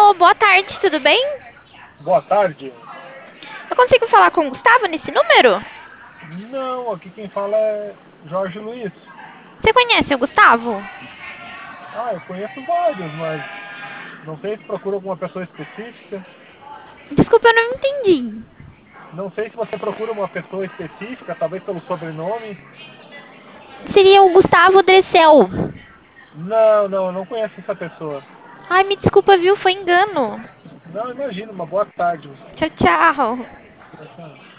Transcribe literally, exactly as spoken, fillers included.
Alô, boa tarde, tudo bem? Boa tarde. Eu consigo falar com o Gustavo nesse número? Não, aqui quem fala é Jorge Luiz. Você conhece o Gustavo? Ah, eu conheço vários, mas não sei se procura alguma pessoa específica. Desculpa, eu não entendi. Não sei se você procura uma pessoa específica, talvez pelo sobrenome. Seria o Gustavo Dressel. Não, não, eu não conheço essa pessoa. Ai, me desculpa, viu? Foi engano. Não, imagina, uma boa tarde. Tchau, tchau.